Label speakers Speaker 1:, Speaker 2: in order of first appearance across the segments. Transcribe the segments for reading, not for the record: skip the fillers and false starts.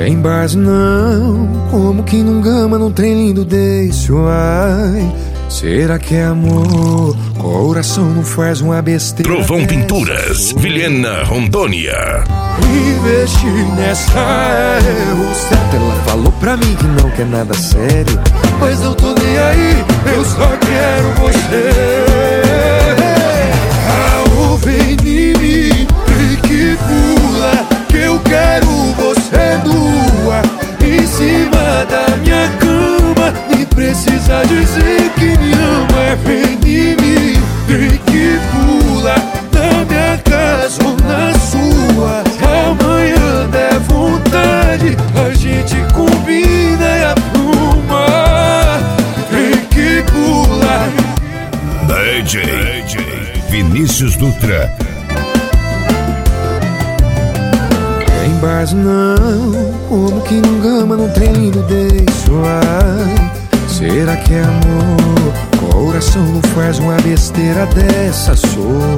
Speaker 1: Em base não, como que num gama num trem lindo desse, ai. Será que é amor? Coração não faz uma besteira.
Speaker 2: Trovão Pinturas, Vilhena, Rondônia.
Speaker 1: Investi nessa erro certo. Ela falou pra mim que não quer nada sério, mas não tô nem aí, eu só quero você. Ah, vem em mim e que pula, que eu quero você nua em cima da minha cama. Nem precisa dizer que me ama. Vem em mim e que pula na minha casa ou na sua. Amanhã der vontade, a gente combina e apruma. Vem que pula.
Speaker 2: DJ Vinícius Dutra.
Speaker 1: Em base não, como que num gama num trem lindo desse, ai. Será que é amor? Coração não faz uma besteira dessa, sou.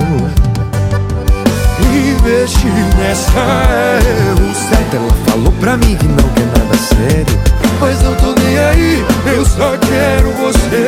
Speaker 1: Investi nessa erro certo. Ela falou pra mim que não quer nada sério, mas não tô nem aí, eu só quero você.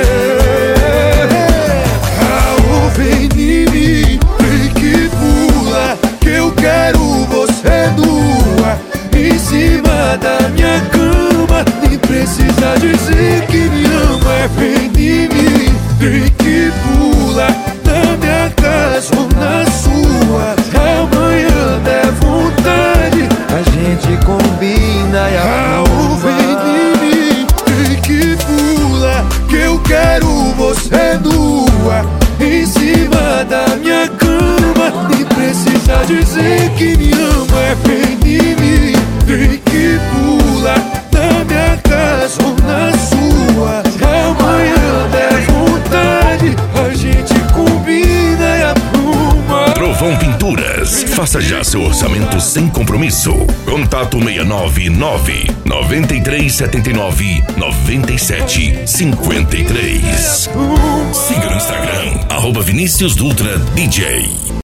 Speaker 1: Ah, vem em mim e que pula, que eu quero você nua em cima da minha cama. Nem precisa dizer que me ama. Vem em mim e que pula na minha casa ou na sua. Amanhã der vontade, a gente combina e aprova. Vem em mim e que pula, que eu quero você nua em cima da minha cama. Nem precisa dizer que me ama. Vem em mim e que pula na minha casa ou na sua. Amanhã der vontade, a gente combina e apruma.
Speaker 2: Trovão Pinturas, faça já seu orçamento sem compromisso. Contato 699 9379 9753. Siga no Instagram, @Vinícius Dutra DJ.